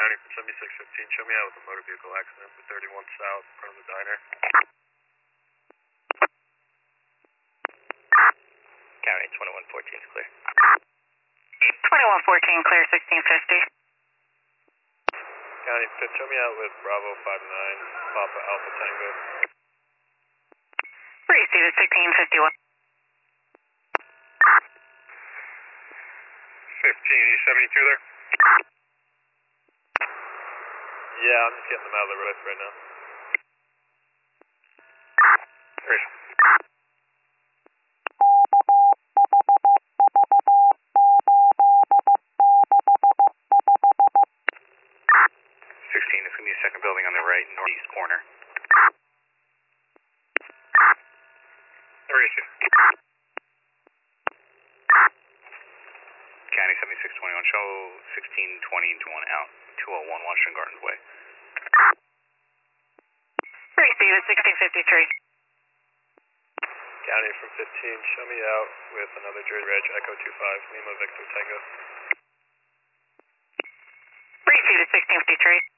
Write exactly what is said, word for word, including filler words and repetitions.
County from seventy-six fifteen, show me out with a motor vehicle accident for thirty-one South in front of the diner. County twenty-one fourteen is clear. twenty-one fourteen, clear sixteen fifty. County fifth, show me out with Bravo five nine, Papa Alpha Tango. Received sixteen fifty-one. fifteen, E seventy-two there? Yeah, I'm just getting them out of the road right now. Great. sixteen, it's going to be the second building on the right, northeast corner. Where is you? County seventy-six twenty-one, show sixteen twenty and twenty out, two oh one Washington Gardens Way. Received sixteen fifty-three. County from fifteen, show me out with another Jersey Reg, Echo two five, Lima Victor Tango. Received sixteen fifty-three.